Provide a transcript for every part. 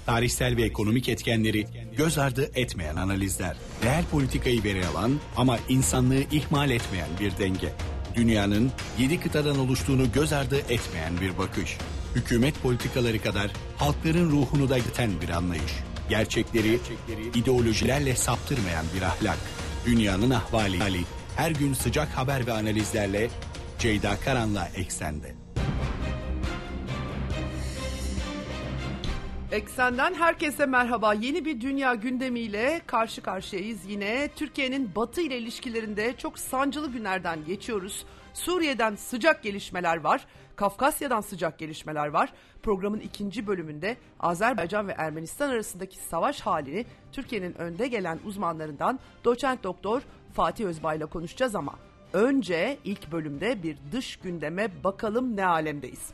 Tarihsel ve ekonomik etkenleri göz ardı etmeyen analizler. Reel politikayı veri alan ama insanlığı ihmal etmeyen bir denge. Dünyanın 7 kıtadan oluştuğunu göz ardı etmeyen bir bakış. Hükümet politikaları kadar halkların ruhunu da iten bir anlayış. Gerçekleri ideolojilerle saptırmayan bir ahlak. Dünyanın ahvali her gün sıcak haber ve analizlerle Ceyda Karan'la Eksen'de. Eksen'den herkese merhaba. Yeni bir dünya gündemiyle karşı karşıyayız yine. Türkiye'nin Batı ile ilişkilerinde çok sancılı günlerden geçiyoruz. Suriye'den sıcak gelişmeler var. Kafkasya'dan sıcak gelişmeler var. Programın ikinci bölümünde Azerbaycan ve Ermenistan arasındaki savaş halini Türkiye'nin önde gelen uzmanlarından Doçent Doktor Fatih Özbay'la konuşacağız ama önce ilk bölümde bir dış gündeme bakalım ne alemdeyiz.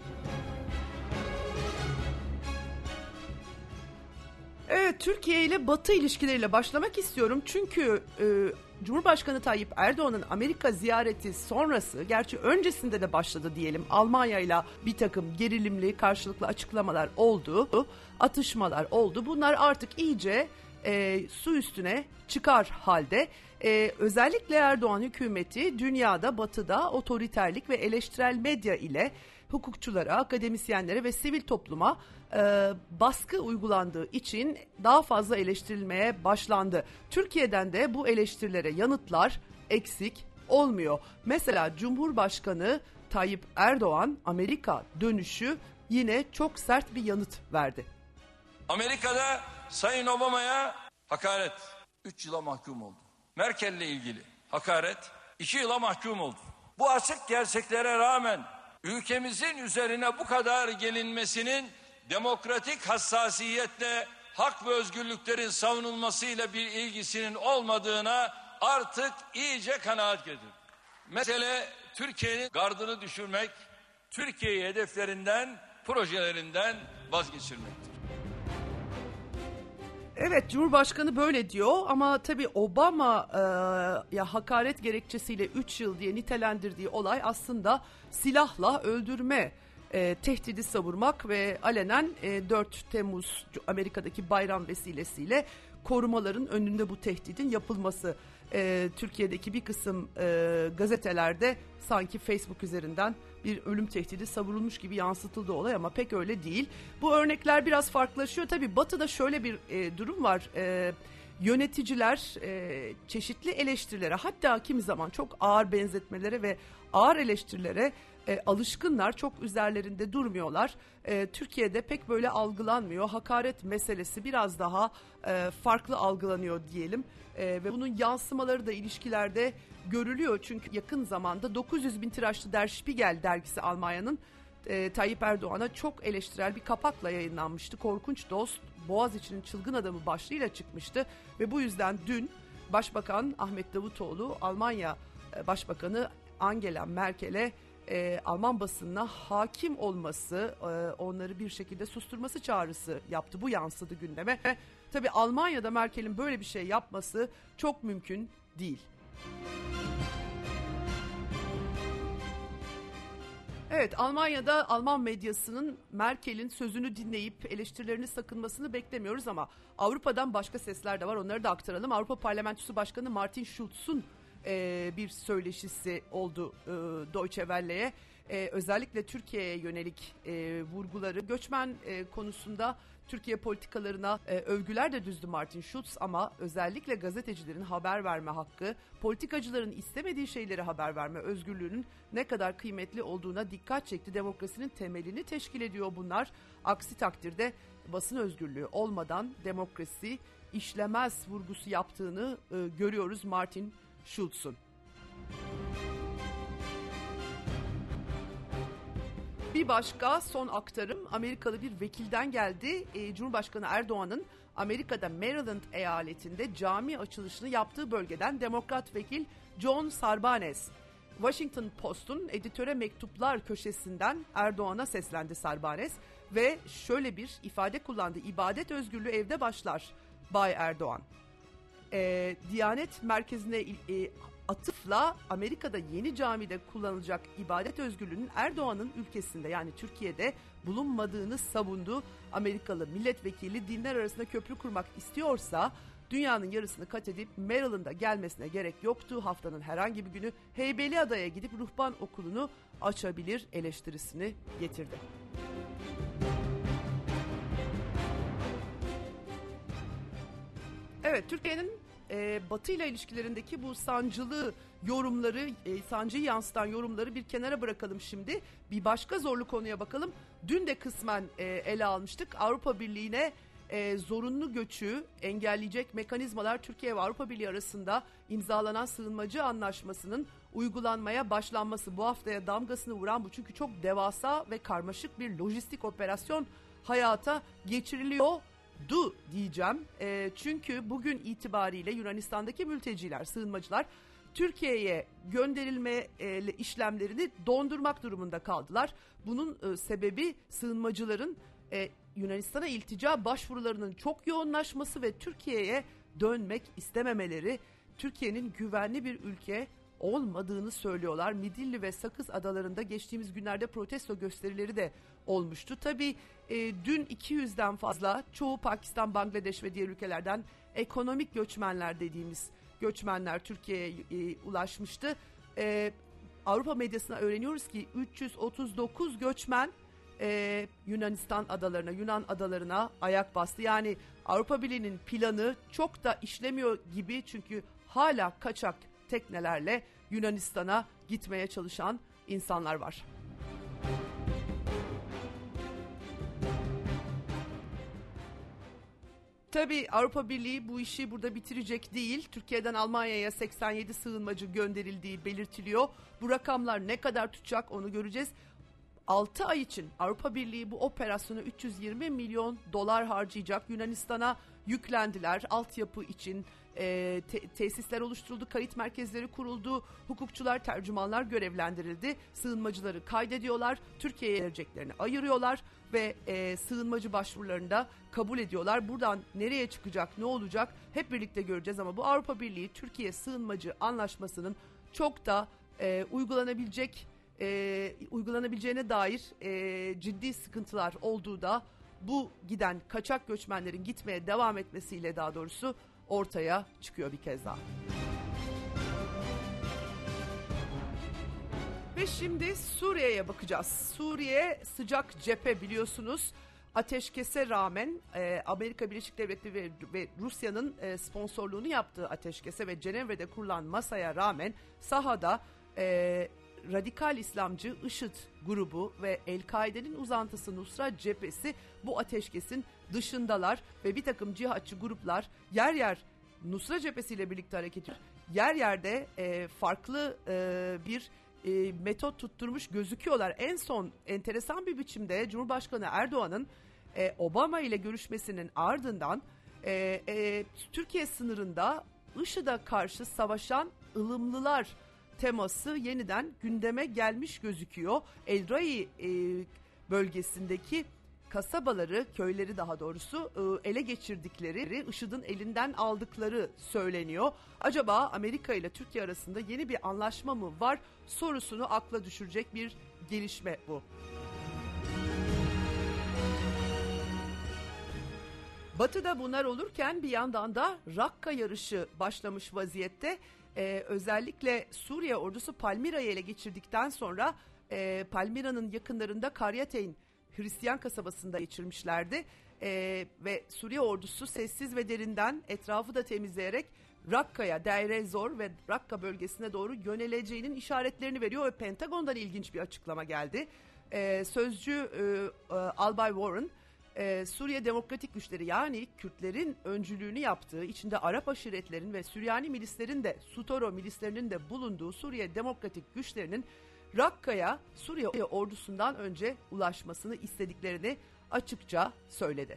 Evet, Türkiye ile Batı ilişkileriyle başlamak istiyorum. Çünkü Cumhurbaşkanı Tayyip Erdoğan'ın Amerika ziyareti sonrası, gerçi öncesinde de başladı diyelim, Almanya ile bir takım gerilimli karşılıklı açıklamalar oldu, atışmalar oldu. Bunlar artık iyice su üstüne çıkar halde. Özellikle Erdoğan hükümeti dünyada, Batı'da otoriterlik ve eleştirel medya ile hukukçulara, akademisyenlere ve sivil topluma baskı uygulandığı için daha fazla eleştirilmeye başlandı. Türkiye'den de bu eleştirilere yanıtlar eksik olmuyor. Mesela Cumhurbaşkanı Tayyip Erdoğan Amerika dönüşü yine çok sert bir yanıt verdi. Amerika'da Sayın Obama'ya hakaret 3 yıla mahkum oldu. Merkel'le ilgili hakaret 2 yıla mahkum oldu. Bu açık gerçeklere rağmen ülkemizin üzerine bu kadar gelinmesinin demokratik hassasiyetle hak ve özgürlüklerin savunulmasıyla bir ilgisinin olmadığına artık iyice kanaat getirdim. Mesele Türkiye'nin gardını düşürmek, Türkiye'yi hedeflerinden, projelerinden vazgeçirmektir. Evet, Cumhurbaşkanı böyle diyor ama tabii Obama ya hakaret gerekçesiyle 3 yıl diye nitelendirdiği olay aslında silahla öldürme tehdidi savurmak ve alenen 4 Temmuz Amerika'daki bayram vesilesiyle korumaların önünde bu tehdidin yapılması. Türkiye'deki bir kısım gazetelerde sanki Facebook üzerinden bir ölüm tehdidi savurulmuş gibi yansıtıldı olay ama pek öyle değil. Bu örnekler biraz farklılaşıyor. Tabii Batı'da şöyle bir durum var. Yöneticiler çeşitli eleştirilere, hatta kimi zaman çok ağır benzetmelere ve ağır eleştirilere alışkınlar, çok üzerlerinde durmuyorlar. Türkiye'de pek böyle algılanmıyor. Hakaret meselesi biraz daha farklı algılanıyor diyelim. Ve bunun yansımaları da ilişkilerde görülüyor. Çünkü yakın zamanda 900 bin tirajlı Der Spiegel dergisi Almanya'nın Tayyip Erdoğan'a çok eleştirel bir kapakla yayınlanmıştı. Korkunç dost, Boğaziçi'nin çılgın adamı başlığıyla çıkmıştı. Ve bu yüzden dün Başbakan Ahmet Davutoğlu, Almanya Başbakanı Angela Merkel'e Alman basınına hakim olması, onları bir şekilde susturması çağrısı yaptı. Bu yansıdı gündeme. Tabii Almanya'da Merkel'in böyle bir şey yapması çok mümkün değil. Evet, Almanya'da Alman medyasının Merkel'in sözünü dinleyip eleştirilerini sakınmasını beklemiyoruz ama Avrupa'dan başka sesler de var, onları da aktaralım. Avrupa Parlamentosu Başkanı Martin Schulz'un bir söyleşisi oldu Deutsche Welle'ye. Özellikle Türkiye'ye yönelik vurguları, göçmen konusunda Türkiye politikalarına övgüler de düzdü Martin Schulz ama özellikle gazetecilerin haber verme hakkı, politikacıların istemediği şeyleri haber verme özgürlüğünün ne kadar kıymetli olduğuna dikkat çekti. Demokrasinin temelini teşkil ediyor bunlar. Aksi takdirde basın özgürlüğü olmadan demokrasi işlemez vurgusu yaptığını görüyoruz Martin Schulz'un. Bir başka son aktarım Amerikalı bir vekilden geldi. Cumhurbaşkanı Erdoğan'ın Amerika'da Maryland eyaletinde cami açılışını yaptığı bölgeden Demokrat vekil John Sarbanes. Washington Post'un editöre mektuplar köşesinden Erdoğan'a seslendi Sarbanes ve şöyle bir ifade kullandı: İbadet özgürlüğü evde başlar Bay Erdoğan. Diyanet merkezine atıfla Amerika'da yeni camide kullanılacak ibadet özgürlüğünün Erdoğan'ın ülkesinde yani Türkiye'de bulunmadığını savundu. Amerikalı milletvekili dinler arasında köprü kurmak istiyorsa dünyanın yarısını kat edip Maryland'a gelmesine gerek yoktu. Haftanın herhangi bir günü Heybeliada'ya gidip ruhban okulunu açabilir eleştirisini getirdi. Evet, Türkiye'nin Batı ile ilişkilerindeki bu sancılı yorumları, sancıyı yansıtan yorumları bir kenara bırakalım şimdi. Bir başka zorlu konuya bakalım. Dün de kısmen ele almıştık. Avrupa Birliği'ne zorunlu göçü engelleyecek mekanizmalar Türkiye ve Avrupa Birliği arasında imzalanan sığınmacı anlaşmasının uygulanmaya başlanması. Bu haftaya damgasını vuran bu, çünkü çok devasa ve karmaşık bir lojistik operasyon hayata geçiriliyordu diyeceğim. Çünkü bugün itibariyle Yunanistan'daki mülteciler, sığınmacılar Türkiye'ye gönderilme işlemlerini dondurmak durumunda kaldılar. Bunun sebebi sığınmacıların Yunanistan'a iltica başvurularının çok yoğunlaşması ve Türkiye'ye dönmek istememeleri. Türkiye'nin güvenli bir ülke olmadığını söylüyorlar. Midilli ve Sakız adalarında geçtiğimiz günlerde protesto gösterileri de olmuştu. Tabii dün 200'den fazla, çoğu Pakistan, Bangladeş ve diğer ülkelerden ekonomik göçmenler dediğimiz göçmenler Türkiye'ye ulaşmıştı. Avrupa medyasına öğreniyoruz ki 339 göçmen Yunanistan adalarına, Yunan adalarına ayak bastı. Yani Avrupa Birliği'nin planı çok da işlemiyor gibi, çünkü hala kaçak teknelerle Yunanistan'a gitmeye çalışan insanlar var. Tabii Avrupa Birliği bu işi burada bitirecek değil. Türkiye'den Almanya'ya 87 sığınmacı gönderildiği belirtiliyor. Bu rakamlar ne kadar tutacak onu göreceğiz. 6 ay için Avrupa Birliği bu operasyona 320 milyon dolar harcayacak. Yunanistan'a yüklendiler. Altyapı için tesisler oluşturuldu, kayıt merkezleri kuruldu, hukukçular, tercümanlar görevlendirildi. Sığınmacıları kaydediyorlar, Türkiye'ye vereceklerini ayırıyorlar ve sığınmacı başvurularını da kabul ediyorlar. Buradan nereye çıkacak, ne olacak hep birlikte göreceğiz, ama bu Avrupa Birliği Türkiye sığınmacı anlaşmasının çok da uygulanabileceğine dair ciddi sıkıntılar olduğu da bu giden kaçak göçmenlerin gitmeye devam etmesiyle daha doğrusu ortaya çıkıyor bir kez daha. Ve şimdi Suriye'ye bakacağız. Suriye sıcak cephe, biliyorsunuz. Ateşkese rağmen Amerika Birleşik Devletleri ve Rusya'nın sponsorluğunu yaptığı ateşkese ve Cenevre'de kurulan masaya rağmen sahada radikal İslamcı IŞİD grubu ve El-Kaide'nin uzantısı Nusra cephesi bu ateşkesin dışındalar ve bir takım cihatçı gruplar yer yer Nusra cephesiyle birlikte hareket ediyor. Yer yerde farklı bir metot tutturmuş gözüküyorlar. En son enteresan bir biçimde Cumhurbaşkanı Erdoğan'ın Obama ile görüşmesinin ardından Türkiye sınırında IŞİD'e karşı savaşan ılımlılar teması yeniden gündeme gelmiş gözüküyor. El-Rai bölgesindeki kasabaları, köyleri daha doğrusu ele geçirdikleri, IŞİD'in elinden aldıkları söyleniyor. Acaba Amerika ile Türkiye arasında yeni bir anlaşma mı var sorusunu akla düşürecek bir gelişme bu. Batı'da bunlar olurken bir yandan da Rakka yarışı başlamış vaziyette. Özellikle Suriye ordusu Palmira'yı ele geçirdikten sonra Palmira'nın yakınlarında Karyateyn Hristiyan kasabasında geçirmişlerdi. Ve Suriye ordusu sessiz ve derinden etrafı da temizleyerek Rakka'ya, Deir ez-Zor ve Rakka bölgesine doğru yöneleceğinin işaretlerini veriyor ve Pentagon'dan ilginç bir açıklama geldi. Sözcü Albay Warren, Suriye Demokratik Güçleri yani Kürtlerin öncülüğünü yaptığı, içinde Arap aşiretlerin ve Süryani milislerin de Sutoro milislerinin de bulunduğu Suriye Demokratik Güçlerinin Rakka'ya Suriye ordusundan önce ulaşmasını istediklerini açıkça söyledi.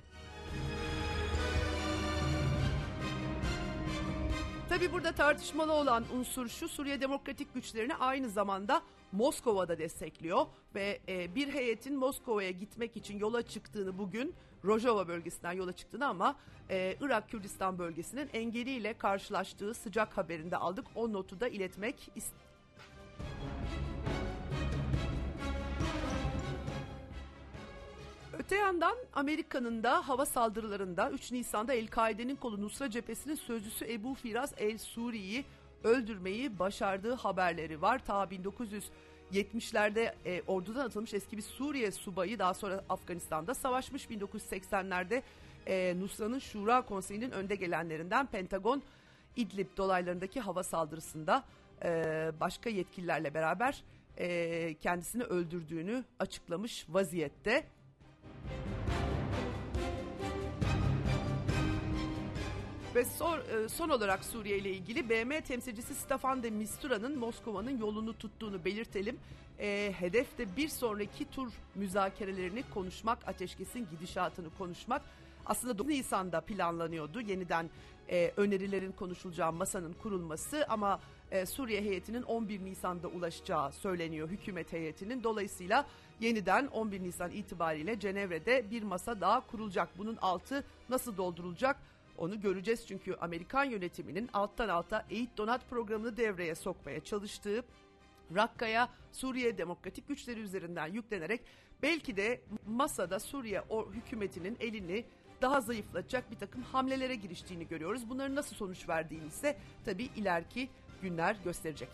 Tabii burada tartışmalı olan unsur şu: Suriye Demokratik Güçlerini aynı zamanda Moskova'da destekliyor ve bir heyetin Moskova'ya gitmek için yola çıktığını bugün Rojava bölgesinden yola çıktığını ama Irak Kürdistan bölgesinin engeliyle karşılaştığı sıcak haberinde aldık. O notu da iletmek istedim. Öte yandan Amerika'nın da hava saldırılarında 3 Nisan'da El-Kaide'nin kolu Nusra Cephesi'nin sözcüsü Ebu Firas el-Suri'yi öldürmeyi başardığı haberleri var. Ta 1970'lerde ordudan atılmış eski bir Suriye subayı, daha sonra Afganistan'da savaşmış. 1980'lerde Nusra'nın Şura Konseyi'nin önde gelenlerinden. Pentagon İdlib dolaylarındaki hava saldırısında başka yetkililerle beraber kendisini öldürdüğünü açıklamış vaziyette. Ve son olarak Suriye ile ilgili BM temsilcisi Staffan de Mistura'nın Moskova'nın yolunu tuttuğunu belirtelim. Hedef de bir sonraki tur müzakerelerini konuşmak, ateşkesin gidişatını konuşmak. Aslında 9 Nisan'da planlanıyordu yeniden önerilerin konuşulacağı masanın kurulması ama Suriye heyetinin 11 Nisan'da ulaşacağı söyleniyor, hükümet heyetinin. Dolayısıyla yeniden 11 Nisan itibariyle Cenevre'de bir masa daha kurulacak. Bunun altı nasıl doldurulacak onu göreceğiz, çünkü Amerikan yönetiminin alttan alta eğit donat programını devreye sokmaya çalıştığı, Rakka'ya Suriye Demokratik Güçleri üzerinden yüklenerek belki de masada Suriye hükümetinin elini daha zayıflatacak bir takım hamlelere giriştiğini görüyoruz. Bunların nasıl sonuç verdiğini ise tabii ileriki günler gösterecek.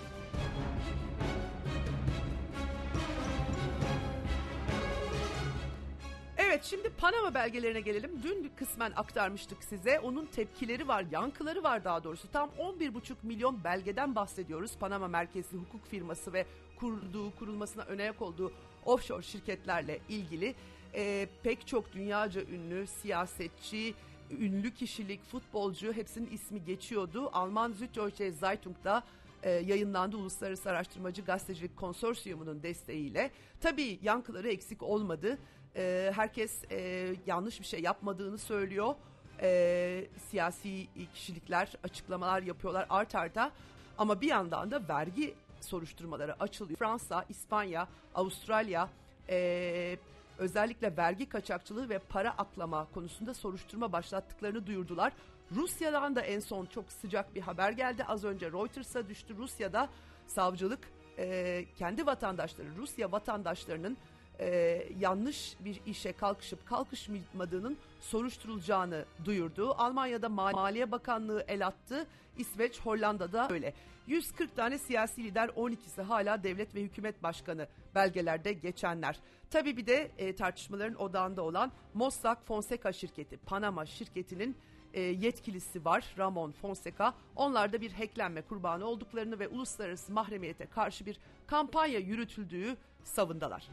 Evet, şimdi Panama belgelerine gelelim. Dün kısmen aktarmıştık size. Onun tepkileri var, yankıları var daha doğrusu. Tam 11,5 milyon belgeden bahsediyoruz. Panama merkezli hukuk firması ve kurulmasına önayak olduğu offshore şirketlerle ilgili pek çok dünyaca ünlü siyasetçi, ünlü kişilik, futbolcu, hepsinin ismi geçiyordu. Alman Süddeutsche Zeitung'da yayınlandı, Uluslararası Araştırmacı Gazetecilik Konsorsiyumu'nun desteğiyle. Tabii yankıları eksik olmadı. Herkes yanlış bir şey yapmadığını söylüyor. Siyasi kişilikler açıklamalar yapıyorlar art arda. Ama bir yandan da vergi soruşturmaları açılıyor. Fransa, İspanya, Avustralya özellikle vergi kaçakçılığı ve para aklama konusunda soruşturma başlattıklarını duyurdular. Rusya'dan da en son çok sıcak bir haber geldi. Az önce Reuters'a düştü. Rusya'da savcılık kendi vatandaşları, Rusya vatandaşlarının yanlış bir işe kalkışıp kalkışmadığının soruşturulacağını duyurdu. Almanya'da Maliye Bakanlığı el attı. İsveç, Hollanda'da öyle. 140 tane siyasi lider, 12'si hala devlet ve hükümet başkanı belgelerde geçenler. Tabii bir de tartışmaların odağında olan Mossack Fonseca şirketi, Panama şirketinin yetkilisi var, Ramon Fonseca. Onlar da bir hacklenme kurbanı olduklarını ve uluslararası mahremiyete karşı bir kampanya yürütüldüğü savundalar.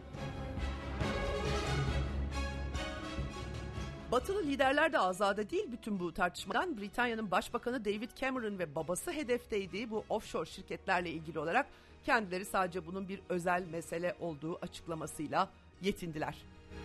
Batılı liderler de azade değil bütün bu tartışmadan. Britanya'nın Başbakanı David Cameron ve babası hedefteydi bu offshore şirketlerle ilgili olarak. Kendileri sadece bunun bir özel mesele olduğu açıklamasıyla yetindiler.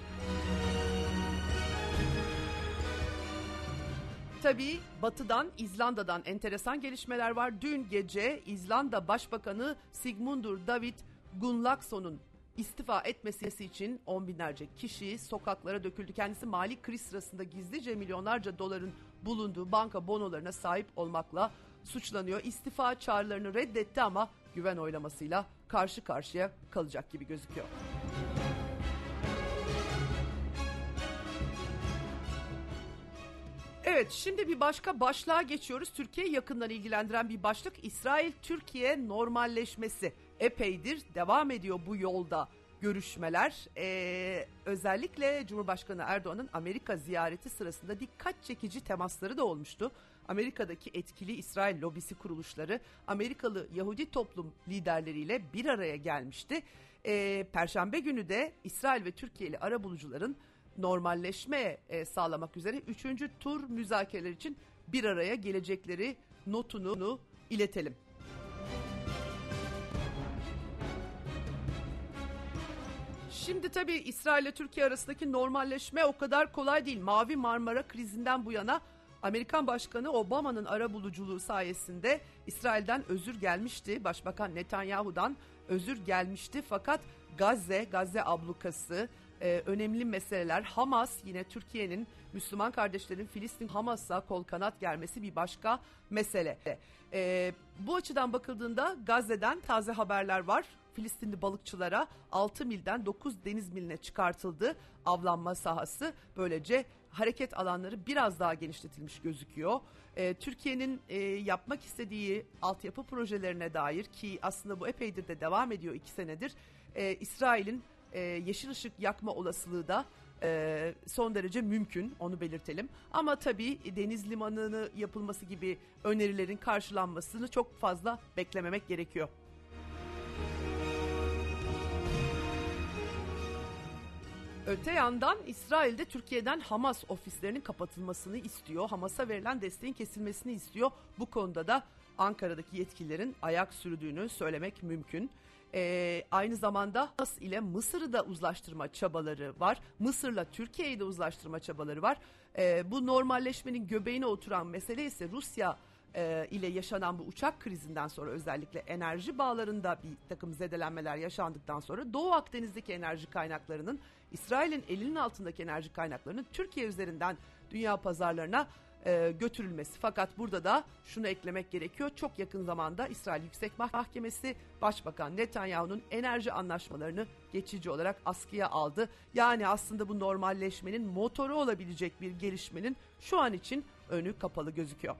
Tabii Batı'dan, İzlanda'dan enteresan gelişmeler var. Dün gece İzlanda Başbakanı Sigmundur David Gunnlaugson'un istifa etmesi için on binlerce kişi sokaklara döküldü. Kendisi mali kriz sırasında gizlice milyonlarca doların bulunduğu banka bonolarına sahip olmakla suçlanıyor. İstifa çağrılarını reddetti ama güven oylamasıyla karşı karşıya kalacak gibi gözüküyor. Evet, şimdi bir başka başlığa geçiyoruz. Türkiye'yi yakından ilgilendiren bir başlık, İsrail-Türkiye normalleşmesi. Epeydir devam ediyor bu yolda görüşmeler. Özellikle Cumhurbaşkanı Erdoğan'ın Amerika ziyareti sırasında dikkat çekici temasları da olmuştu. Amerika'daki etkili İsrail lobisi kuruluşları Amerikalı Yahudi toplum liderleriyle bir araya gelmişti. Perşembe günü de İsrail ve Türkiye'li arabulucuların normalleşme sağlamak üzere 3. tur müzakereler için bir araya gelecekleri notunu iletelim. Şimdi tabii İsrail ile Türkiye arasındaki normalleşme o kadar kolay değil. Mavi Marmara krizinden bu yana Amerikan Başkanı Obama'nın arabuluculuğu sayesinde İsrail'den özür gelmişti. Başbakan Netanyahu'dan özür gelmişti. Fakat Gazze ablukası, önemli meseleler. Hamas, yine Türkiye'nin, Müslüman kardeşlerin Filistin Hamas'a kol kanat germesi bir başka mesele. Bu açıdan bakıldığında Gazze'den taze haberler var. Filistinli balıkçılara 6 milden 9 deniz miline çıkartıldı avlanma sahası. Böylece hareket alanları biraz daha genişletilmiş gözüküyor. Türkiye'nin yapmak istediği altyapı projelerine dair, ki aslında bu epeydir de devam ediyor, 2 senedir, İsrail'in yeşil ışık yakma olasılığı da son derece mümkün, onu belirtelim. Ama tabii deniz limanını yapılması gibi önerilerin karşılanmasını çok fazla beklememek gerekiyor. Öte yandan İsrail'de Türkiye'den Hamas ofislerinin kapatılmasını istiyor. Hamas'a verilen desteğin kesilmesini istiyor. Bu konuda da Ankara'daki yetkililerin ayak sürdüğünü söylemek mümkün. Aynı zamanda Hamas ile Mısır'ı da uzlaştırma çabaları var. Mısır'la Türkiye'yi de uzlaştırma çabaları var. Bu normalleşmenin göbeğine oturan mesele ise Rusya ile yaşanan bu uçak krizinden sonra, özellikle enerji bağlarında bir takım zedelenmeler yaşandıktan sonra Doğu Akdeniz'deki enerji kaynaklarının, İsrail'in elinin altındaki enerji kaynaklarının Türkiye üzerinden dünya pazarlarına götürülmesi. Fakat burada da şunu eklemek gerekiyor. Çok yakın zamanda İsrail Yüksek Mahkemesi Başbakan Netanyahu'nun enerji anlaşmalarını geçici olarak askıya aldı. Yani aslında bu normalleşmenin motoru olabilecek bir gelişmenin şu an için önü kapalı gözüküyor.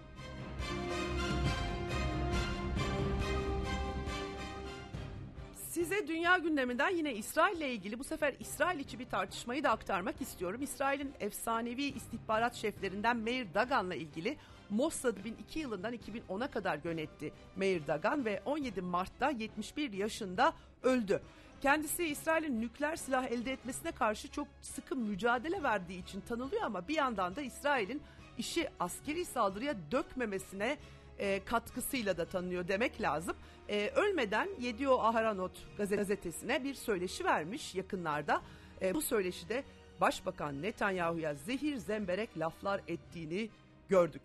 Size dünya gündeminden yine İsrail ile ilgili, bu sefer İsrail içi bir tartışmayı da aktarmak istiyorum. İsrail'in efsanevi istihbarat şeflerinden Meir Dagan'la ilgili, Mossad 2002 yılından 2010'a kadar yönetti Meir Dagan ve 17 Mart'ta 71 yaşında öldü. Kendisi İsrail'in nükleer silah elde etmesine karşı çok sıkı mücadele verdiği için tanınıyor ama bir yandan da İsrail'in işi askeri saldırıya dökmemesine katkısıyla da tanınıyor demek lazım. Ölmeden Yediot Aharonot gazetesine bir söyleşi vermiş yakınlarda. Bu söyleşide Başbakan Netanyahu'ya zehir zemberek laflar ettiğini gördük.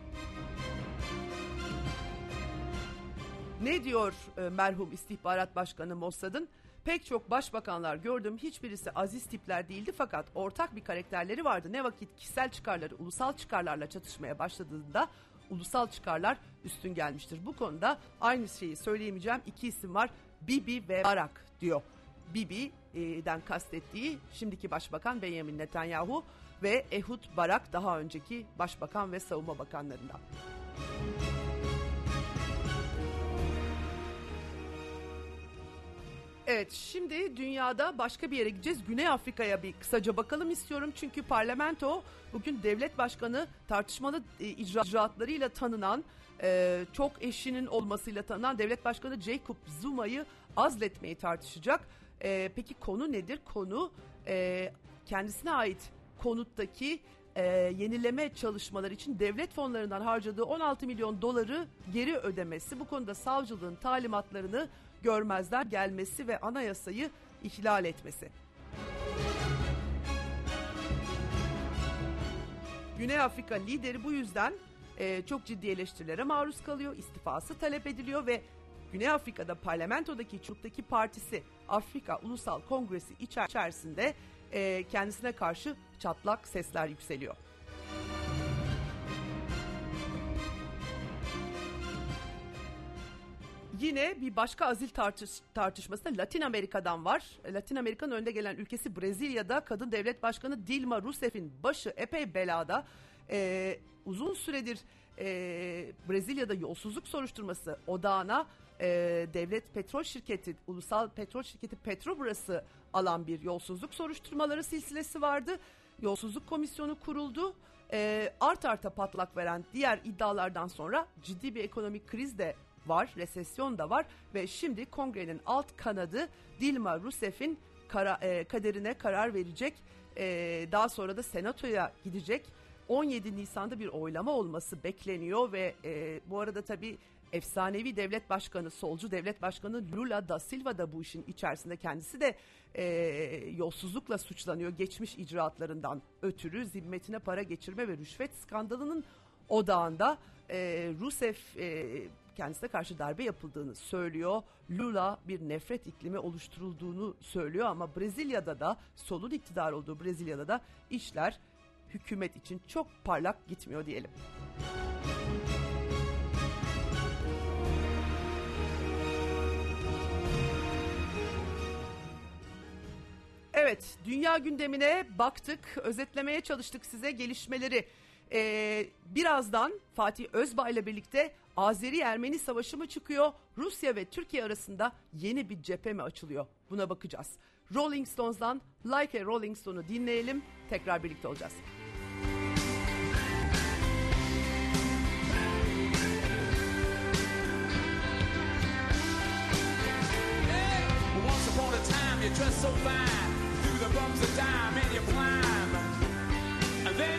Ne diyor merhum istihbarat başkanı Mossad'ın? Pek çok başbakanlar gördüm, hiçbirisi aziz tipler değildi fakat ortak bir karakterleri vardı. Ne vakit kişisel çıkarları ulusal çıkarlarla çatışmaya başladığında ulusal çıkarlar üstün gelmiştir. Bu konuda aynı şeyi söyleyemeyeceğim. 2 isim var, Bibi ve Barak diyor. Bibi'den kastettiği şimdiki başbakan Benjamin Netanyahu ve Ehud Barak daha önceki başbakan ve savunma bakanlarından. Evet, şimdi dünyada başka bir yere gideceğiz. Güney Afrika'ya bir kısaca bakalım istiyorum. Çünkü parlamento bugün devlet başkanı tartışmalı icraatlarıyla tanınan, çok eşinin olmasıyla tanınan devlet başkanı Jacob Zuma'yı azletmeyi tartışacak. Peki konu nedir? Konu kendisine ait konuttaki yenileme çalışmaları için devlet fonlarından harcadığı 16 milyon doları geri ödemesi. Bu konuda savcılığın talimatlarını görmezden gelmesi ve anayasayı ihlal etmesi. Güney Afrika lideri bu yüzden çok ciddi eleştirilere maruz kalıyor, istifası talep ediliyor ve Güney Afrika'da parlamentodaki çoğunluktaki partisi Afrika Ulusal Kongresi içerisinde kendisine karşı çatlak sesler yükseliyor. Yine bir başka azil tartışması da Latin Amerika'dan var. Latin Amerika'nın önde gelen ülkesi Brezilya'da kadın devlet başkanı Dilma Rousseff'in başı epey belada. Uzun süredir Brezilya'da yolsuzluk soruşturması odağına devlet petrol şirketi, ulusal petrol şirketi Petrobras'ı alan bir yolsuzluk soruşturmaları silsilesi vardı. Yolsuzluk komisyonu kuruldu. Art arta patlak veren diğer iddialardan sonra ciddi bir ekonomik kriz de var, resesyon da var ve şimdi kongrenin alt kanadı Dilma Rousseff'in kaderine karar verecek. Daha sonra da senatoya gidecek. 17 Nisan'da bir oylama olması bekleniyor ve bu arada tabii efsanevi devlet başkanı, solcu devlet başkanı Lula da Silva da bu işin içerisinde, kendisi de yolsuzlukla suçlanıyor. Geçmiş icraatlarından ötürü zimmetine para geçirme ve rüşvet skandalının odağında. Rousseff kendisine karşı darbe yapıldığını söylüyor. Lula bir nefret iklimi oluşturulduğunu söylüyor ama Brezilya'da da, solun iktidar olduğu Brezilya'da da işler hükümet için çok parlak gitmiyor diyelim. Evet, dünya gündemine baktık, özetlemeye çalıştık size gelişmeleri. Birazdan Fatih Özbay ile birlikte Azeri-Ermeni savaşı mı çıkıyor, Rusya ve Türkiye arasında yeni bir cephe mi açılıyor? Buna bakacağız. Rolling Stones'dan Like a Rolling Stone'u dinleyelim, tekrar birlikte olacağız. You dress so fine, through the bumps of dime and you climb, and then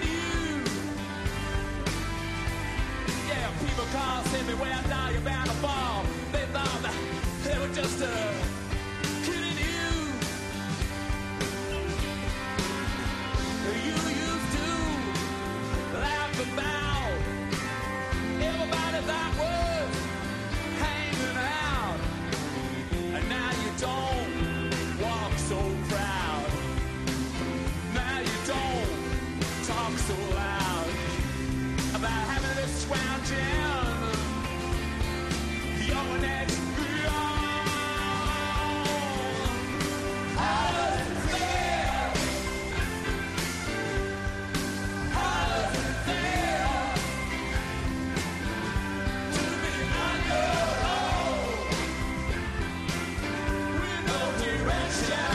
yeah, people call, say me where now you're bound to fall. They thought that they were just kidding you. You used to laugh about everybody that was hanging out, and now you don't walk so proud. Now you don't talk so loud about having this scrounging your next beyond. How does it feel? How does it feel to be on your own with no direction?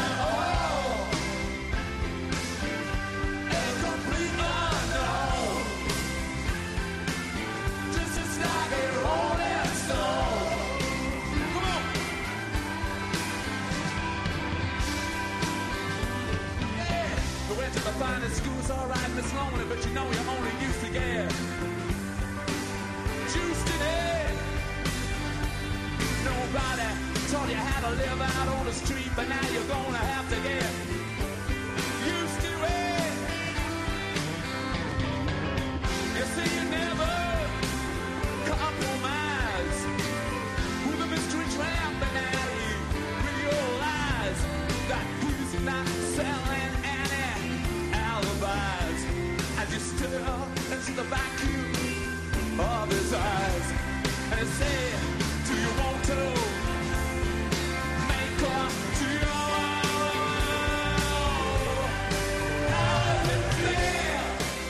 The finest school's alright, Miss Lonely, but you know you only used to get juiced in it. Nobody taught you how to live out on the street, but now you're gonna have to get used to it. You see, you never compromise with a mystery tramp, and now you realize that he's not selling alibis. As you stare into the vacuum of his eyes, and he say, do you want to make up to your own? How does it feel?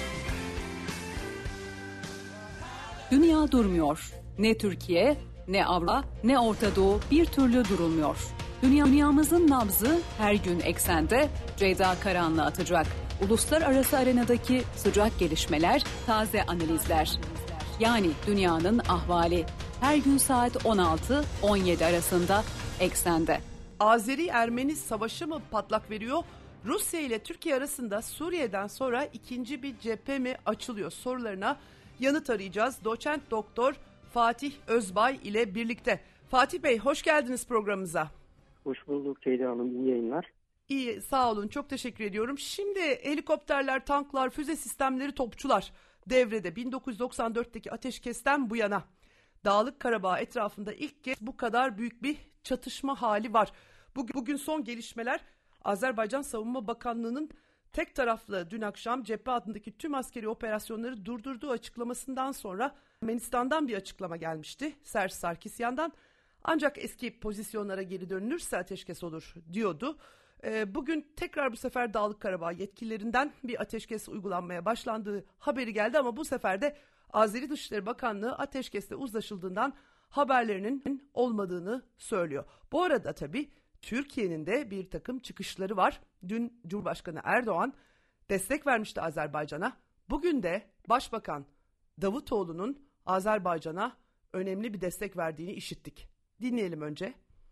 Dünya durmuyor. Ne Türkiye, ne Avrupa, ne Orta Doğu bir türlü durulmuyor. Dünyamızın nabzı her gün eksende, Ceyda Karan'la atacak. Uluslararası arenadaki sıcak gelişmeler, taze analizler. Yani dünyanın ahvali. Her gün saat 16-17 arasında eksende. Azeri-Ermeni savaşı mı patlak veriyor? Rusya ile Türkiye arasında Suriye'den sonra ikinci bir cephe mi açılıyor? Sorularına yanıt arayacağız. Doçent Doktor Fatih Özbay ile birlikte. Fatih Bey, hoş geldiniz programımıza. Hoş bulduk Ceyda Hanım, iyi yayınlar. İyi, sağ olun, çok teşekkür ediyorum. Şimdi helikopterler, tanklar, füze sistemleri, topçular devrede 1994'teki ateşkesten bu yana. Dağlık Karabağ etrafında ilk kez bu kadar büyük bir çatışma hali var. Bugün son gelişmeler, Azerbaycan Savunma Bakanlığı'nın tek taraflı dün akşam cephe adındaki tüm askeri operasyonları durdurduğu açıklamasından sonra Ermenistan'dan bir açıklama gelmişti, Serj Sarkisyan'dan. Ancak eski pozisyonlara geri dönülürse ateşkes olur diyordu. Bugün tekrar bu sefer Dağlık Karabağ yetkililerinden bir ateşkes uygulanmaya başlandığı haberi geldi ama bu sefer de Azeri Dışişleri Bakanlığı ateşkesle uzlaşıldığından haberlerinin olmadığını söylüyor. Bu arada tabii Türkiye'nin de bir takım çıkışları var. Dün Cumhurbaşkanı Erdoğan destek vermişti Azerbaycan'a. Bugün de Başbakan Davutoğlu'nun Azerbaycan'a önemli bir destek verdiğini işittik. Dinleyelim önce.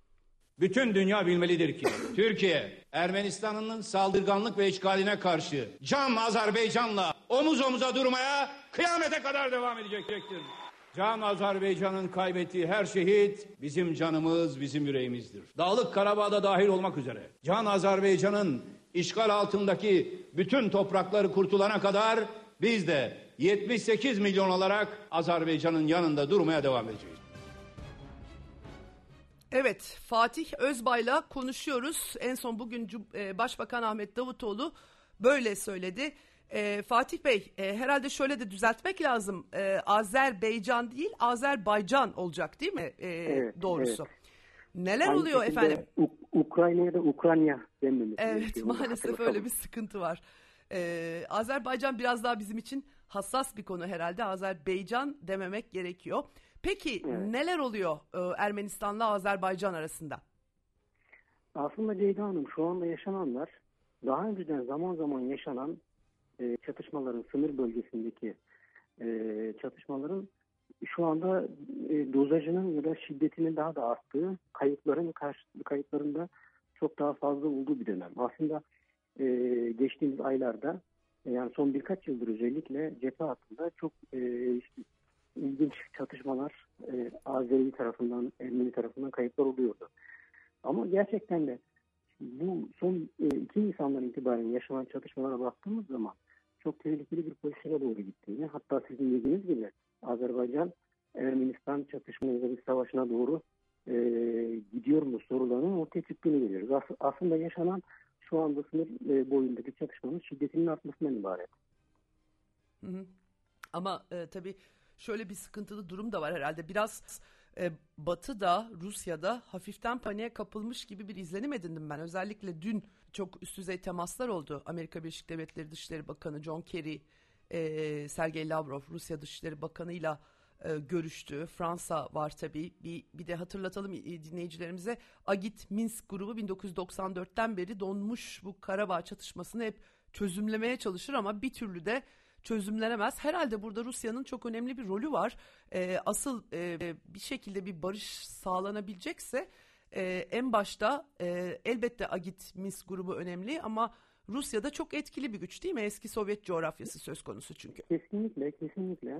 Bütün dünya bilmelidir ki Türkiye, Ermenistan'ın saldırganlık ve işgaline karşı cam Azerbaycan'la omuz omuza durmaya kıyamete kadar devam edecektir. Cam Azerbaycan'ın kaybettiği her şehit bizim canımız, bizim yüreğimizdir. Dağlık Karabağ'da dahil olmak üzere Can Azerbaycan'ın işgal altındaki bütün toprakları kurtulana kadar biz de 78 milyon olarak Azerbaycan'ın yanında durmaya devam edeceğiz. Evet, Fatih Özbay'la konuşuyoruz. En son bugün Başbakan Ahmet Davutoğlu böyle söyledi. Fatih Bey, herhalde şöyle de düzeltmek lazım. Azerbaycan değil, Azerbaycan olacak değil mi? Evet, Doğrusu. evet. Neler Aynı oluyor şekilde efendim? Ukrayna'ya da Ukrayna denmemesi Evet, gerekiyor. Bunu da maalesef hatırlatalım. öyle bir sıkıntı var. Azerbaycan biraz daha bizim için hassas bir konu herhalde. Azerbaycan dememek gerekiyor. Peki Evet. neler oluyor Ermenistan'la Azerbaycan arasında? Aslında Ceyda Hanım, şu anda yaşananlar daha önceden zaman zaman yaşanan çatışmaların, sınır bölgesindeki çatışmaların şu anda dozajının ya da şiddetinin daha da arttığı, kayıpların da çok daha fazla olduğu bir dönem. Aslında geçtiğimiz aylarda, yani son birkaç yıldır özellikle cephe hattında çok ilginç çatışmalar, Azeri tarafından, Ermeni tarafından kayıplar oluyordu. Ama gerçekten de bu son 2 Nisan'dan itibaren yaşanan çatışmalara baktığımız zaman çok tehlikeli bir pozisyona doğru gittiğini, hatta sizin dediğiniz gibi Azerbaycan Ermenistan çatışmaları savaşına doğru gidiyor mu sorularının ortaya çıktığını görüyoruz. Aslında yaşanan şu anda sınır boyundaki çatışmanın şiddetinin artmasından ibaret. Hı hı. Ama tabii şöyle bir sıkıntılı durum da var herhalde. Biraz Batı'da, Rusya'da hafiften paniğe kapılmış gibi bir izlenim edindim ben. Özellikle dün çok üst düzey temaslar oldu. Amerika Birleşik Devletleri Dışişleri Bakanı John Kerry, Sergey Lavrov, Rusya Dışişleri Bakanı'yla görüştü. Fransa var tabii. Bir de hatırlatalım dinleyicilerimize. Agit Minsk grubu 1994'ten beri donmuş bu Karabağ çatışmasını hep çözümlemeye çalışır ama bir türlü de çözümlenemez. Herhalde burada Rusya'nın çok önemli bir rolü var. Asıl bir şekilde bir barış sağlanabilecekse en başta elbette Agit Minsk grubu önemli ama Rusya'da çok etkili bir güç değil mi? Eski Sovyet coğrafyası söz konusu çünkü. Kesinlikle, kesinlikle.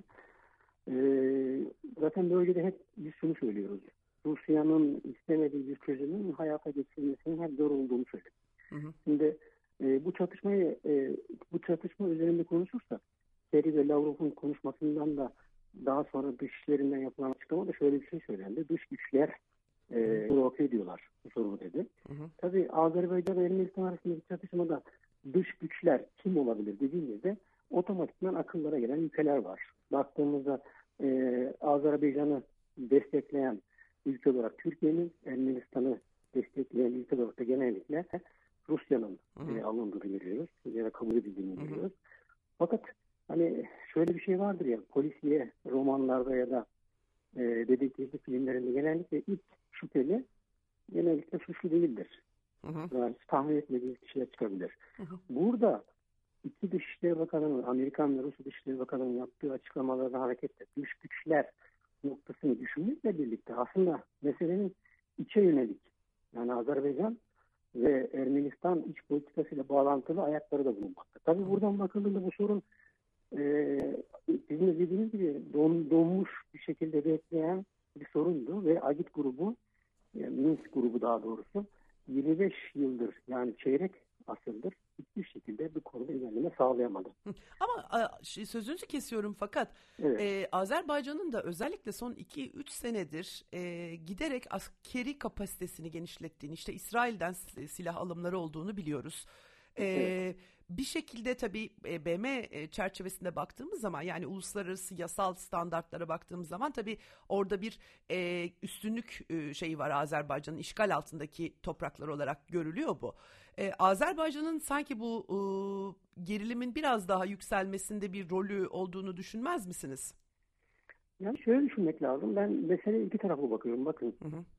Zaten bölgede hep biz şunu söylüyoruz. Rusya'nın istemediği bir çözümün hayata geçirilmesinin hep zor olduğunu söyledik. Hı hı. Şimdi bu çatışma üzerinde konuşursak, Kerry ve Lavrov'un konuşmasından da daha sonra dışişlerinden yapılan açıklamada şöyle bir şey söylendi. Dış güçler provoke ediyorlar bu sorunu dedi. Hı hı. Tabii Azerbaycan ve Ermenistan arasındaki çatışmada dış güçler kim olabilir dediğimizde otomatikman akıllara gelen ülkeler var. Baktığımızda Azerbaycan'ı destekleyen ülke olarak Türkiye'nin, Ermenistan'ı destekleyen ülke olarak da genellikle Rusya'nın alındığını görüyoruz. Ya da kabul edildiğini görüyoruz. Fakat hani şöyle bir şey vardır ya, polisiye romanlarda ya da dedektiflik filmlerinde genellikle ilk şüpheli genellikle suçlu değildir. Yani tahmin etmediğiniz kişiler çıkabilir. Burada iki Dışişleri Bakanı'nın, Amerikan ve Rusya Dışişleri Bakanı'nın yaptığı açıklamalardan hareketle dış güçler noktasını düşünmekle birlikte aslında meselenin içe yönelik, yani Azerbaycan ve Ermenistan iç politikasıyla bağlantılı ayakları da bulunmakta. Tabii buradan bakıldığında bu sorun sizin de dediğiniz gibi donmuş bir şekilde bekleyen bir sorundu ve Agit grubu, yani Minsk grubu daha doğrusu 25 yıldır, yani çeyrek asırdır hiçbir şekilde bu konuda ilerleme sağlayamadı. Ama sözünüzü kesiyorum fakat Evet. Azerbaycan'ın da özellikle son 2-3 senedir giderek askeri kapasitesini genişlettiğini, işte İsrail'den silah alımları olduğunu biliyoruz. Evet. Bir şekilde tabii BM çerçevesinde baktığımız zaman, yani uluslararası yasal standartlara baktığımız zaman tabii orada bir üstünlük şeyi var, Azerbaycan'ın işgal altındaki topraklar olarak görülüyor bu. Azerbaycan'ın sanki bu gerilimin biraz daha yükselmesinde bir rolü olduğunu düşünmez misiniz? Yani şöyle düşünmek lazım. Ben meseleye iki taraflı bakıyorum. Bakın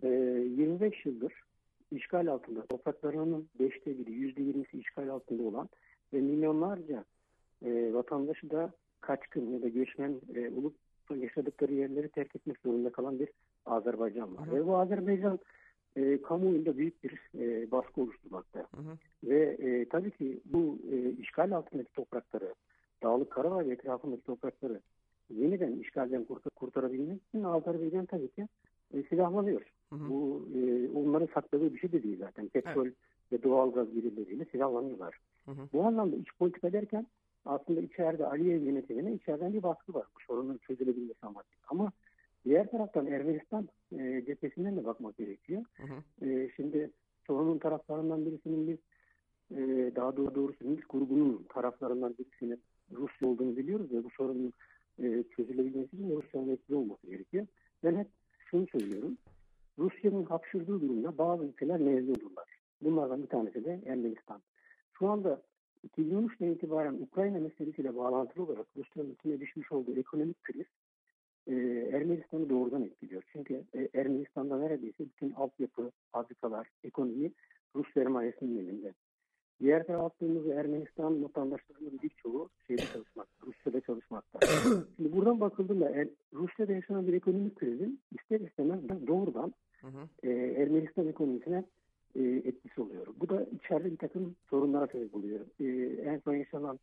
25 yıldır işgal altında, topraklarının 5'te 1'i, %20'si işgal altında olan ve milyonlarca vatandaşı da kaçkın ya da göçmen olup yaşadıkları yerleri terk etmek zorunda kalan bir Azerbaycan var. Ve bu Azerbaycan kamuoyunda büyük bir baskı oluşturmakta. Ve tabii ki bu işgal altındaki toprakları, Dağlık Karabağ ve etrafındaki toprakları yeniden işgalden kurtarabilmek için Azerbaycan tabii ki silahlanıyor. Bu onların sakladığı bir şey de değil zaten. Petrol ve doğalgaz gelirleriyle silahlanıyorlar. Bu anlamda iç politika derken aslında içeride Aliyev yönetimine içeriden bir baskı var. Bu sorunun çözülebilmesi amacıyla. Ama Diğer taraftan Ermenistan cephesinden de bakmak gerekiyor. Şimdi sorunun taraflarından birisinin biz daha doğrusu Minsk grubunun taraflarından birisinin Rusya olduğunu biliyoruz ve bu sorunun çözülebilmesi için Rusya'nın etkili olması gerekiyor. Ben hep şunu söylüyorum. Rusya'nın hapşırdığı durumda bazı ülkeler mevzu olurlar. Bunlardan bir tanesi de Ermenistan. Şu anda 2013'ten itibaren Ukrayna meselesiyle bağlantılı olarak Rusya'nın içine düşmüş olduğu ekonomik kriz Ermenistan'ı doğrudan etkiliyor. Çünkü Ermenistan'da neredeyse bütün altyapı, fabrikalar, ekonomi Rus sermayesinin elinde. Diğer tarafa baktığımızda Ermenistan vatandaşlarının birçoğu Rusya'da çalışmakta. Şimdi buradan bakıldığında Rusya'da yaşanan bir ekonomik krizin ister istemez doğrudan Ermenistan ekonomisine etkisi oluyor. Bu da içeride bir takım sorunlara sebep oluyor. En son yaşanan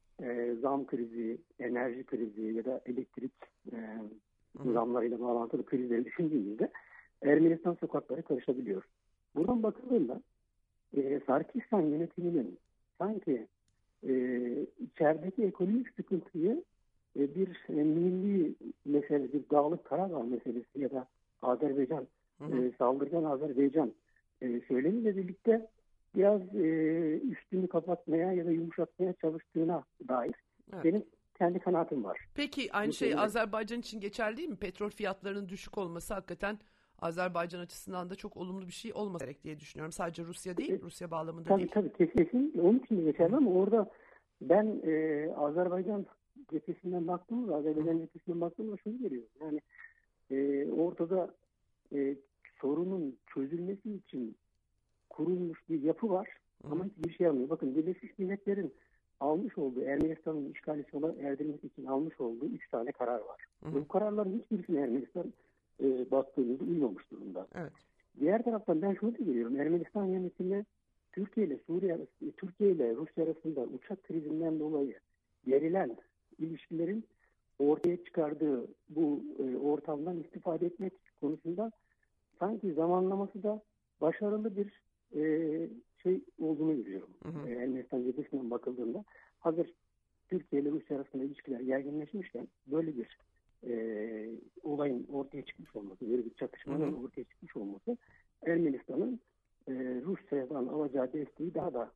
zam krizi, enerji krizi ya da elektrik zamlarıyla bağlantılı krizleri düşündüğümüzde Ermenistan sokakları karışabiliyor. Buradan bakıldığında Sarkisyan yönetiminin sanki içerideki ekonomik sıkıntıyı bir milli mesele, bir Dağlık Karabağ meselesi ya da Azerbaycan, saldırgan Azerbaycan söylemiyle birlikte biraz üstünü kapatmaya ya da yumuşatmaya çalıştığına dair benim kendi kanaatim var. Peki aynı şey Azerbaycan için geçerli değil mi? Petrol fiyatlarının düşük olması hakikaten Azerbaycan açısından da çok olumlu bir şey olmasa gerek diye düşünüyorum. Sadece Rusya değil, Rusya bağlamında değil. Tabii kesin. Onun için de geçerli ama orada ben Azerbaycan cephesinden baktığımda şunu görüyorum. Yani ortada sorunun çözülmesi için kurulmuş bir yapı var ama hiçbir şey yapmıyor. Bakın Birleşmiş Milletler'in almış olduğu Ermenistan'ın işgali sona erdirmesi için almış olduğu 3 tane karar var. Bu kararların hiçbirisine Ermenistan baktığımızda uymamış durumda. Evet. Diğer taraftan ben şunu da görüyorum. Ermenistan yönetimi Türkiye ile Rusya arasında uçak krizinden dolayı gerilen ilişkilerin ortaya çıkardığı bu ortamdan istifade etmek konusunda sanki zamanlaması da başarılı bir şey olduğunu görüyorum. Ermenistan cephesinden bakıldığında hazır Türkiye ile Rusya arasında ilişkiler gerginleşmişken böyle bir olayın ortaya çıkmış olması, böyle bir çatışmanın ortaya çıkmış olması Ermenistan'ın Rusya'dan alacağı desteği daha da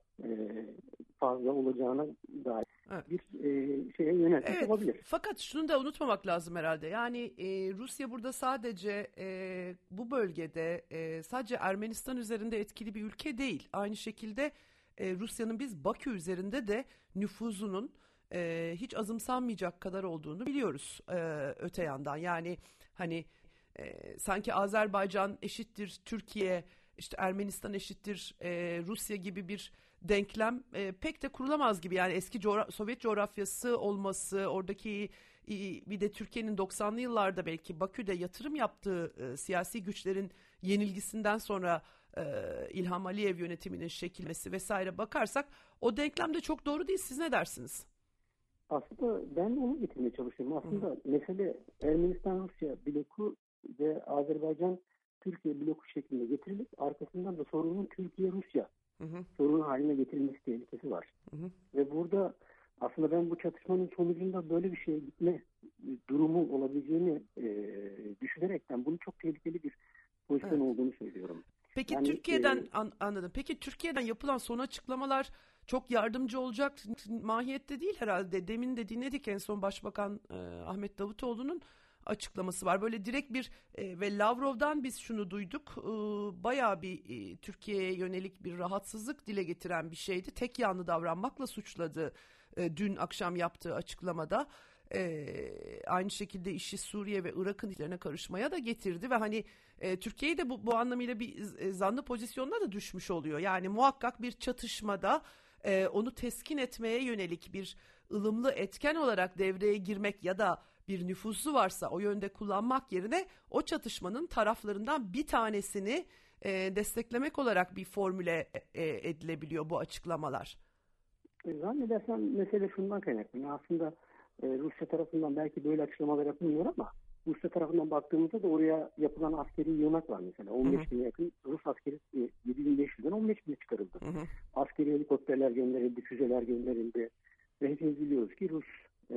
fazla olacağına dair bir şeye yöneltmiş olabilir. Fakat şunu da unutmamak lazım herhalde. Yani Rusya burada sadece bu bölgede sadece Ermenistan üzerinde etkili bir ülke değil. Aynı şekilde Rusya'nın biz Bakü üzerinde de nüfuzunun hiç azımsanmayacak kadar olduğunu biliyoruz öte yandan. Yani hani sanki Azerbaycan eşittir Türkiye, işte Ermenistan eşittir Rusya gibi bir denklem pek de kurulamaz gibi. Yani eski Sovyet coğrafyası olması, oradaki bir de Türkiye'nin 90'lı yıllarda belki Bakü'de yatırım yaptığı siyasi güçlerin yenilgisinden sonra İlham Aliyev yönetiminin şekilmesi vesaire bakarsak o denklem de çok doğru değil. Siz ne dersiniz? Aslında ben onu getirmeye çalışıyorum. Aslında mesele Ermenistan-Rusya bloku ve Azerbaycan-Türkiye bloku şeklinde getirilip arkasından da sorunun Türkiye-Rusya sorunu haline getirilmesi tehlikesi var. Ve burada aslında ben bu çatışmanın sonucunda böyle bir şeye gitme durumu olabileceğini düşünerekten bunun çok tehlikeli bir pozisyon olduğunu söylüyorum. Peki yani, Türkiye'den anladım. Peki Türkiye'den yapılan son açıklamalar çok yardımcı olacak mahiyette değil herhalde. Demin de dinledik en son Başbakan Ahmet Davutoğlu'nun açıklaması var. Böyle direkt bir ve Lavrov'dan biz şunu duyduk. Bayağı bir Türkiye'ye yönelik bir rahatsızlık dile getiren bir şeydi. Tek yanlı davranmakla suçladı dün akşam yaptığı açıklamada. Aynı şekilde işi Suriye ve Irak'ın işlerine karışmaya da getirdi ve hani Türkiye'yi de bu anlamıyla bir zanlı pozisyonuna da düşmüş oluyor. Yani muhakkak bir çatışmada onu teskin etmeye yönelik bir ılımlı etken olarak devreye girmek ya da bir nüfusu varsa o yönde kullanmak yerine o çatışmanın taraflarından bir tanesini desteklemek olarak bir formüle edilebiliyor bu açıklamalar. Zannedersem mesele şundan kaynaklanıyor. Aslında Rusya tarafından belki böyle açıklamalar yapılmıyor ama Rusya tarafından baktığımızda da oraya yapılan askeri yığınak var mesela. 15 bine yakın Rus askeri 7.500'den 15 bine çıkarıldı. Askeri helikopterler gönderildi, füzeler gönderildi. Ve hepimiz biliyoruz ki Rus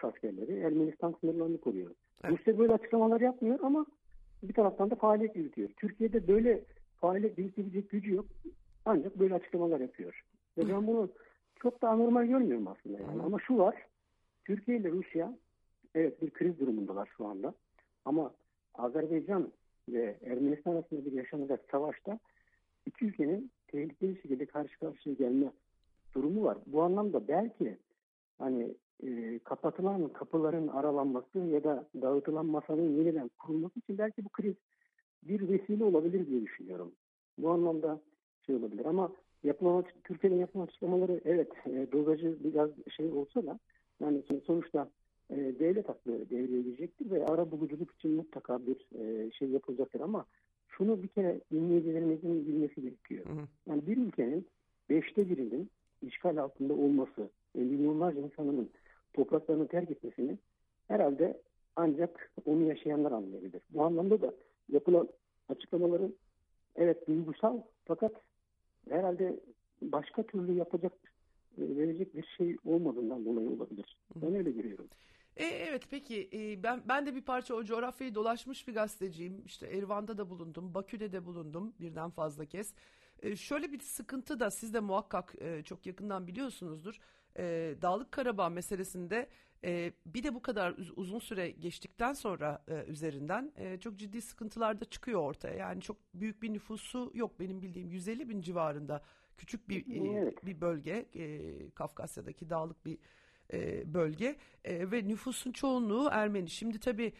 Rus askerleri Ermenistan sınırlarını koruyor. Evet. Rusya böyle açıklamalar yapmıyor ama bir taraftan da faaliyet yürütüyor. Türkiye'de böyle faaliyet yürütebilecek gücü yok. Ancak böyle açıklamalar yapıyor. Ve ben bunu çok da anormal görmüyorum aslında yani. Ama şu var. Türkiye ile Rusya evet bir kriz durumundalar şu anda. Ama Azerbaycan ve Ermenistan arasında bir yaşanacak savaşta iki ülkenin tehlikeli şekilde karşı karşıya gelme durumu var. Bu anlamda belki hani kapatılan kapıların aralanması ya da dağıtılan masanın yeniden kurulması için belki bu kriz bir vesile olabilir diye düşünüyorum. Bu anlamda şey olabilir ama Türkiye'nin yapılan açıklamaları evet dozajı biraz şey olsa da yani sonuçta devlet aklı devreye girecektir ve ara buluculuk için mutlaka bir şey yapılacaktır ama şunu bir kere dinleyicilerimizin bilmesi gerekiyor. Yani bir ülkenin 1/5'inin işgal altında olması, milyonlarca insanın topraklarını terk etmesini herhalde ancak onu yaşayanlar anlayabilir. Bu anlamda da yapılan açıklamaları evet duygusal fakat herhalde başka türlü verecek bir şey olmadığından dolayı olabilir. Ben öyle görüyorum. Evet peki ben de bir parça o coğrafyayı dolaşmış bir gazeteciyim. İşte Erivan'da da bulundum, Bakü'de de bulundum birden fazla kez. Şöyle bir sıkıntı da siz de muhakkak çok yakından biliyorsunuzdur. Dağlık Karabağ meselesinde bir de bu kadar uzun süre geçtikten sonra üzerinden çok ciddi sıkıntılar da çıkıyor ortaya. Yani çok büyük bir nüfusu yok benim bildiğim 150 bin civarında küçük bir bölge Kafkasya'daki dağlık bir bölge ve nüfusun çoğunluğu Ermeni. Şimdi tabii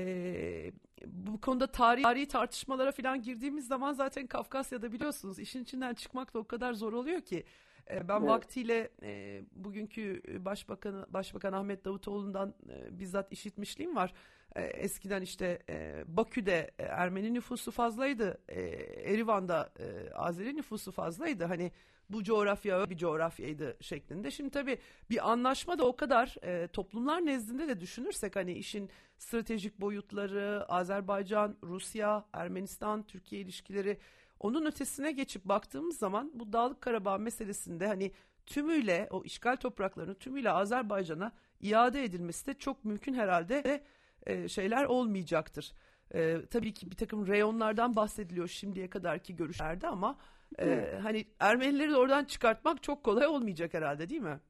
bu konuda tarihi tartışmalara falan girdiğimiz zaman zaten Kafkasya'da biliyorsunuz işin içinden çıkmak da o kadar zor oluyor ki. Ben vaktiyle bugünkü Başbakan Ahmet Davutoğlu'ndan bizzat işitmişliğim var. Eskiden işte Bakü'de Ermeni nüfusu fazlaydı, Erivan'da Azeri nüfusu fazlaydı. Hani bu coğrafya öyle bir coğrafyaydı şeklinde. Şimdi tabii bir anlaşma da o kadar toplumlar nezdinde de düşünürsek hani işin stratejik boyutları, Azerbaycan, Rusya, Ermenistan, Türkiye ilişkileri onun ötesine geçip baktığımız zaman bu Dağlık Karabağ meselesinde hani tümüyle o işgal topraklarının tümüyle Azerbaycan'a iade edilmesi de çok mümkün herhalde şeyler olmayacaktır. Tabii ki bir takım reyonlardan bahsediliyor şimdiye kadarki görüşlerde ama hani Ermenileri de oradan çıkartmak çok kolay olmayacak herhalde değil mi?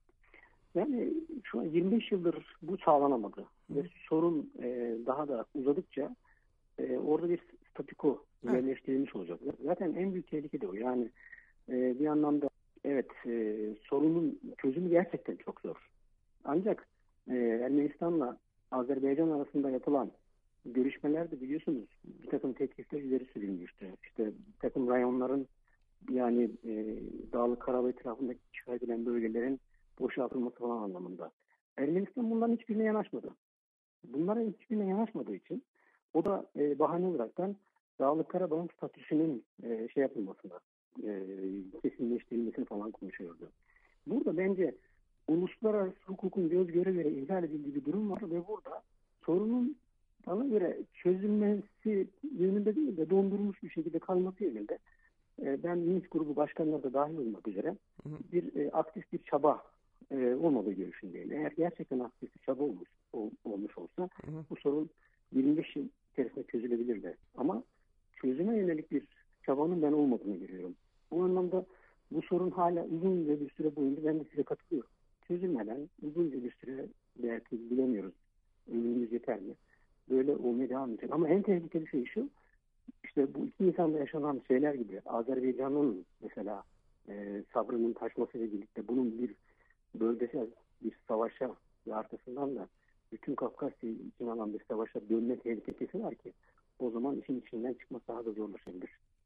Yani şu an 25 yıldır bu sağlanamadı. Ve sorun daha da uzadıkça orada bir statüko yerleştirilmiş olacak. Zaten en büyük tehlike de o. Yani bir anlamda evet sorunun çözümü gerçekten çok zor. Ancak Ermenistan'la Azerbaycan arasında yapılan görüşmelerde biliyorsunuz bir takım teklifler ileri sürülmüştü. İşte bir takım rayonların yani Dağlık Karabağ etrafındaki işgal edilen bölgelerin boşaltılması falan anlamında. Ermenistan bunların hiçbirine yanaşmadı. Bunların hiçbirine yanaşmadığı için o da bahane olaraktan Dağlık Karabağ'ın statüsünün şey yapılmasına, kesinleştirilmesini falan konuşuyordu. Burada bence uluslararası hukukun göz göre ihlal edildiği bir durum var ve burada sorunun bana göre çözülmesi yönünde değil de dondurulmuş bir şekilde kalması yönünde ben Minsk grubu başkanları da dahil olmak üzere bir aktif bir çaba olmadığı görüşündeyim. Eğer gerçekten aktif bir çaba olmuş olsa bu sorun 25 yıl içerisinde çözülebilirdi. Ama çözüme yönelik bir çabanın ben olmadığını görüyorum. Bu anlamda bu sorun hala uzunca bir süre boyunca ben de size katılıyorum. Çözülmeden uzunca bir süre belki bilemiyoruz. Ömrümüz yeter mi? Böyle olmaya devam edecek. Ama en tehlikeli şey şu, işte bu iki insanda yaşanan şeyler gibi Azerbaycan'ın mesela sabrının taşmasıyla birlikte bunun bir bölgesel bir savaşa ve arkasından da bütün Kafkasya'yı için alan bir savaşa dönme tehlikesi var ki o zaman işin içinden çıkması daha da zorlaşabilir.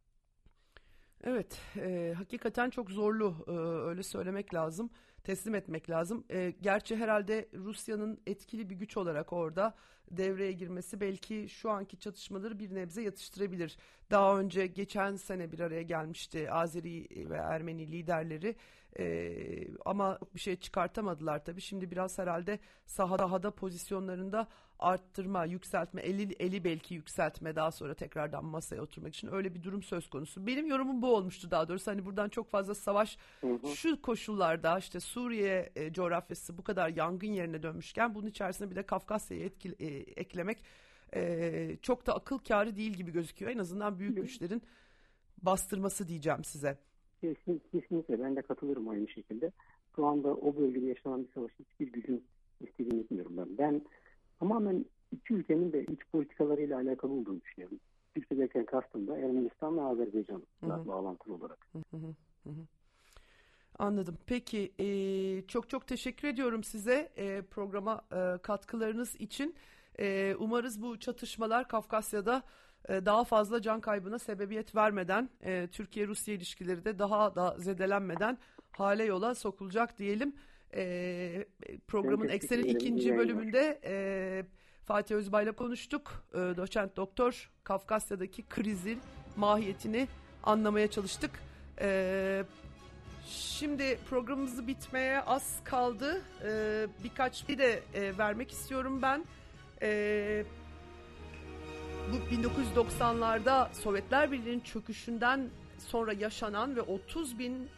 Evet, hakikaten çok zorlu öyle söylemek lazım, teslim etmek lazım. Gerçi herhalde Rusya'nın etkili bir güç olarak orada devreye girmesi belki şu anki çatışmaları bir nebze yatıştırabilir. Daha önce geçen sene bir araya gelmişti Azeri ve Ermeni liderleri Ama bir şey çıkartamadılar tabii. Şimdi biraz herhalde sahada pozisyonlarında arttırma, yükseltme, eli belki yükseltme, daha sonra tekrardan masaya oturmak için öyle bir durum söz konusu. Benim yorumum bu olmuştu daha doğrusu. Hani buradan çok fazla savaş şu koşullarda, işte Suriye coğrafyası bu kadar yangın yerine dönmüşken bunun içerisine bir de Kafkasya'yı eklemek çok da akıl kârı değil gibi gözüküyor. En azından büyük güçlerin bastırması diyeceğim size. Kesinlikle ben de katılırım aynı şekilde. Şu anda o bölgede yaşanan bir savaşı hiçbir gücün istediğini bilmiyorum ben. Ben tamamen iki ülkenin de iç politikalarıyla alakalı olduğunu düşünüyorum. Türkiye derken kastım da Ermenistan ve Azerbaycan'la bağlantılı olarak. Anladım. Peki çok teşekkür ediyorum size programa katkılarınız için. Umarız bu çatışmalar Kafkasya'da daha fazla can kaybına sebebiyet vermeden, Türkiye-Rusya ilişkileri de daha da zedelenmeden hale yola sokulacak diyelim. Programın Eksen'in ikinci bölümünde Fatih Özbay'la konuştuk. Doçent doktor Kafkasya'daki krizin mahiyetini anlamaya çalıştık. Şimdi programımızı bitmeye az kaldı. Birkaç bir de vermek istiyorum ben. Bu 1990'larda Sovyetler Birliği'nin çöküşünden sonra yaşanan ve 30 bin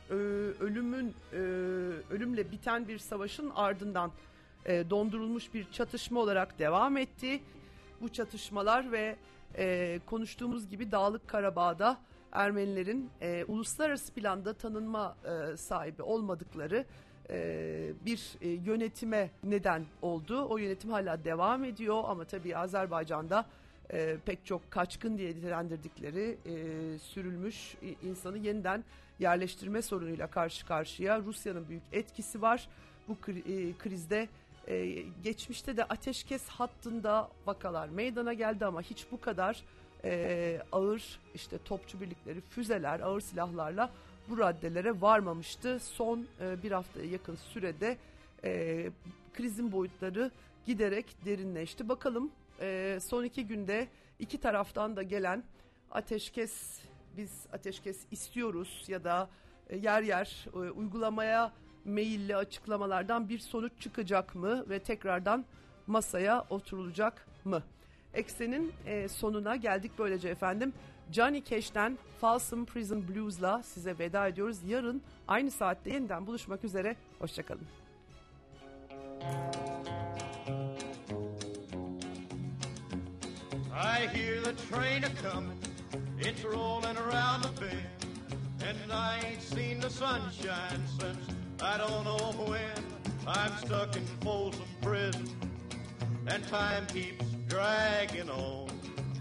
ölümle biten bir savaşın ardından dondurulmuş bir çatışma olarak devam etti. Bu çatışmalar ve konuştuğumuz gibi Dağlık Karabağ'da Ermenilerin uluslararası planda tanınma sahibi olmadıkları bir yönetime neden oldu. O yönetim hala devam ediyor ama tabii Azerbaycan'da pek çok kaçkın diye nitelendirdikleri sürülmüş insanı yeniden yerleştirme sorunuyla karşı karşıya. Rusya'nın büyük etkisi var bu krizde. Geçmişte de ateşkes hattında vakalar meydana geldi ama hiç bu kadar ağır işte topçu birlikleri, füzeler, ağır silahlarla bu raddelere varmamıştı. Son bir haftaya yakın sürede krizin boyutları giderek derinleşti. Bakalım son 2 günde iki taraftan da gelen ateşkes, biz ateşkes istiyoruz ya da yer yer uygulamaya meyilli açıklamalardan bir sonuç çıkacak mı ve tekrardan masaya oturulacak mı? Eksen'in sonuna geldik böylece efendim. Johnny Cash'ten Folsom Prison Blues'la size veda ediyoruz. Yarın aynı saatte yeniden buluşmak üzere. Hoşçakalın. I hear the train a-comin', it's rollin' around the bend, and I ain't seen the sunshine since I don't know when. I'm stuck in Folsom Prison, and time keeps dragging on.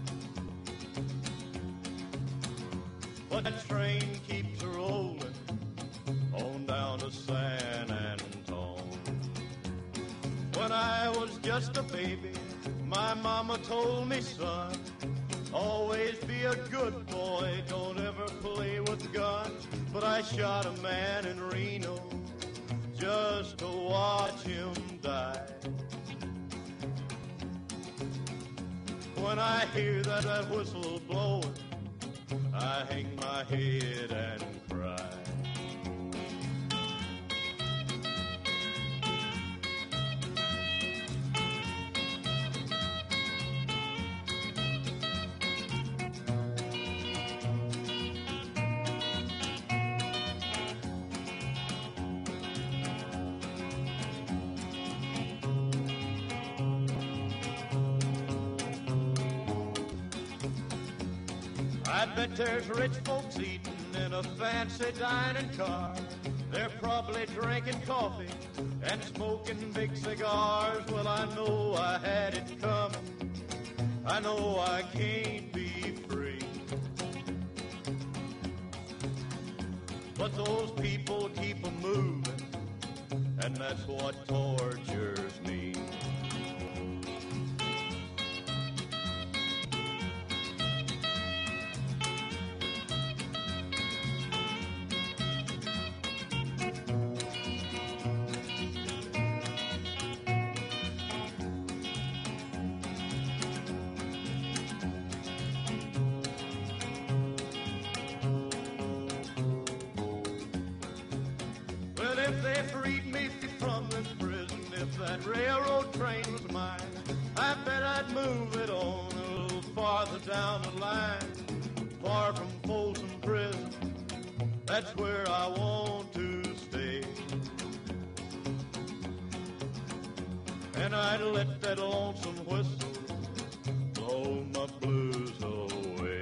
But the train keeps rollin' on down to San Antone. When I was just a baby, my mama told me, son, always be a good boy, don't ever play with guns. But I shot a man in Reno just to watch him die. When I hear that whistle blowing, I hang my head and cry. I bet there's rich folks eating in a fancy dining car. They're probably drinking coffee and smoking big cigars. Well, I know I had it coming. I know I can't be free. But those people keep a moving, and that's what tortures me. if they freed me from this prison, if that railroad train was mine, I bet I'd move it on a little farther down the line, far from Folsom Prison. That's where I want to stay. And I'd let that lonesome whistle blow my blues away.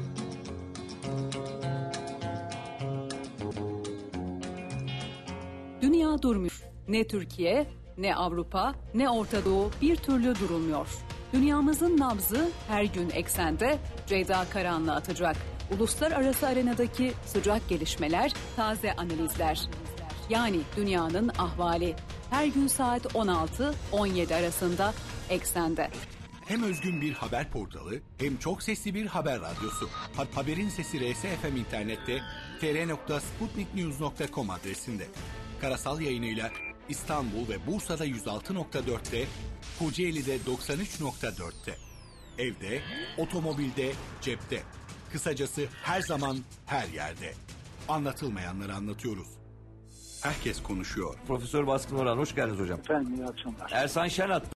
Dünya durmuyor. Ne Türkiye, ne Avrupa, ne Orta Doğu bir türlü durulmuyor. Dünyamızın nabzı her gün eksende, Ceyda Karan'la atacak. Uluslararası arenadaki sıcak gelişmeler, taze analizler. Yani dünyanın ahvali. Her gün saat 16-17 arasında eksende. Hem özgün bir haber portalı hem çok sesli bir haber radyosu. Haberin Sesi RSFM internette tr.sputniknews.com adresinde. Karasal yayınıyla İstanbul ve Bursa'da 106.4'te, Kocaeli'de 93.4'te. Evde, otomobilde, cepte. Kısacası her zaman, her yerde. Anlatılmayanları anlatıyoruz. Herkes konuşuyor. Profesör Baskın Orhan, hoş geldiniz hocam. Efendim, iyi akşamlar. Ersan Şenat